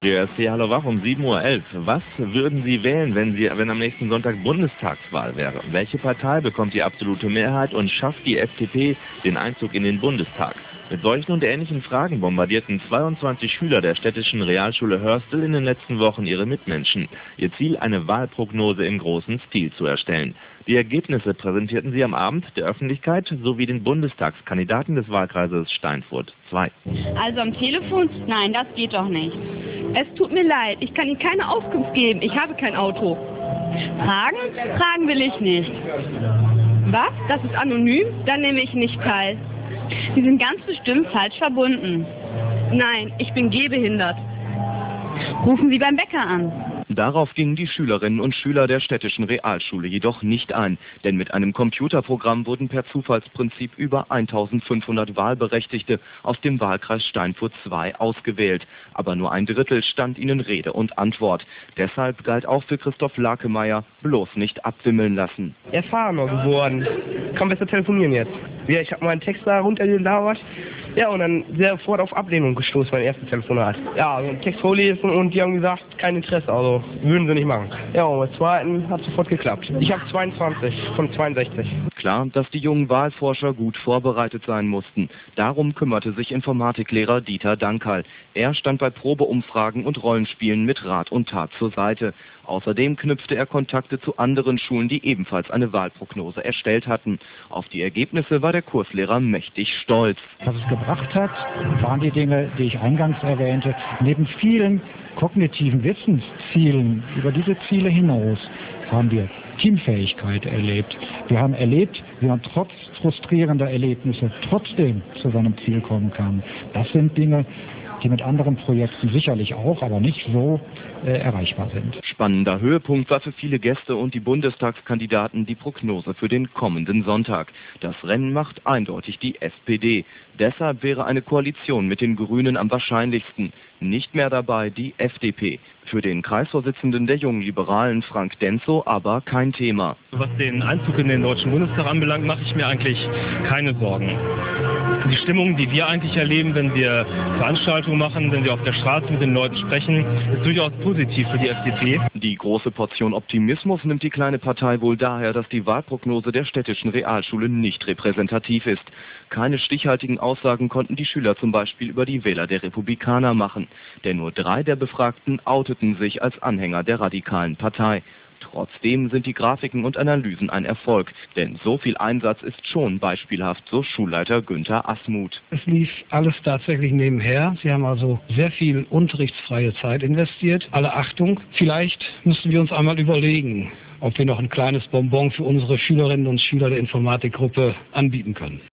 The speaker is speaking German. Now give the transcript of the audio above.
GRC, hallo wach um 7:11 Uhr. Was würden Sie wählen, wenn am nächsten Sonntag Bundestagswahl wäre? Welche Partei bekommt die absolute Mehrheit und schafft die FDP den Einzug in den Bundestag? Mit solchen und ähnlichen Fragen bombardierten 22 Schüler der städtischen Realschule Hörstel in den letzten Wochen ihre Mitmenschen. Ihr Ziel, eine Wahlprognose im großen Stil zu erstellen. Die Ergebnisse präsentierten sie am Abend der Öffentlichkeit sowie den Bundestagskandidaten des Wahlkreises Steinfurt 2. Also am Telefon? Nein, das geht doch nicht. Es tut mir leid, ich kann Ihnen keine Auskunft geben. Ich habe kein Auto. Fragen? Fragen will ich nicht. Was? Das ist anonym? Dann nehme ich nicht teil. Sie sind ganz bestimmt falsch verbunden. Nein, ich bin gehbehindert. Rufen Sie beim Bäcker an. Darauf gingen die Schülerinnen und Schüler der städtischen Realschule jedoch nicht ein, denn mit einem Computerprogramm wurden per Zufallsprinzip über 1500 Wahlberechtigte aus dem Wahlkreis Steinfurt 2 ausgewählt. Aber nur ein Drittel stand ihnen Rede und Antwort. Deshalb galt auch für Christoph Lakemeyer: bloß nicht abwimmeln lassen. Erfahrener geworden. Kann besser telefonieren jetzt. Ja, ich habe meinen Text da runtergelabert. Ja, und dann sehr sofort auf Ablehnung gestoßen beim ersten Telefonat. Ja, also Text vorlesen und die haben gesagt, kein Interesse, also würden sie nicht machen. Ja, und beim zweiten hat sofort geklappt. Ich habe 22 von 62. Klar, dass die jungen Wahlforscher gut vorbereitet sein mussten. Darum kümmerte sich Informatiklehrer Dieter Dankal. Er stand bei Probeumfragen und Rollenspielen mit Rat und Tat zur Seite. Außerdem knüpfte er Kontakte zu anderen Schulen, die ebenfalls eine Wahlprognose erstellt hatten. Auf die Ergebnisse war der Kurslehrer mächtig stolz. Was es gebracht hat, waren die Dinge, die ich eingangs erwähnte. Neben vielen kognitiven Wissenszielen, über diese Ziele hinaus, haben wir Teamfähigkeit erlebt. Wir haben erlebt, wie man trotz frustrierender Erlebnisse trotzdem zu seinem Ziel kommen kann. Das sind Dinge, die mit anderen Projekten sicherlich auch, aber nicht so erreichbar sind. Spannender Höhepunkt war für viele Gäste und die Bundestagskandidaten die Prognose für den kommenden Sonntag. Das Rennen macht eindeutig die SPD. Deshalb wäre eine Koalition mit den Grünen am wahrscheinlichsten. Nicht mehr dabei die FDP. Für den Kreisvorsitzenden der Jungen Liberalen, Frank Denzow, aber kein Thema. Was den Einzug in den Deutschen Bundestag anbelangt, mache ich mir eigentlich keine Sorgen. Die Stimmung, die wir eigentlich erleben, wenn wir Veranstaltungen machen, wenn wir auf der Straße mit den Leuten sprechen, ist durchaus positiv für die FDP. Die große Portion Optimismus nimmt die kleine Partei wohl daher, dass die Wahlprognose der städtischen Realschule nicht repräsentativ ist. Keine stichhaltigen Aussagen konnten die Schüler zum Beispiel über die Wähler der Republikaner machen. Denn nur 3 der Befragten outeten sich als Anhänger der radikalen Partei. Trotzdem sind die Grafiken und Analysen ein Erfolg, denn so viel Einsatz ist schon beispielhaft, so Schulleiter Günther Asmuth. Es lief alles tatsächlich nebenher. Sie haben also sehr viel unterrichtsfreie Zeit investiert. Alle Achtung, vielleicht müssen wir uns einmal überlegen, ob wir noch ein kleines Bonbon für unsere Schülerinnen und Schüler der Informatikgruppe anbieten können.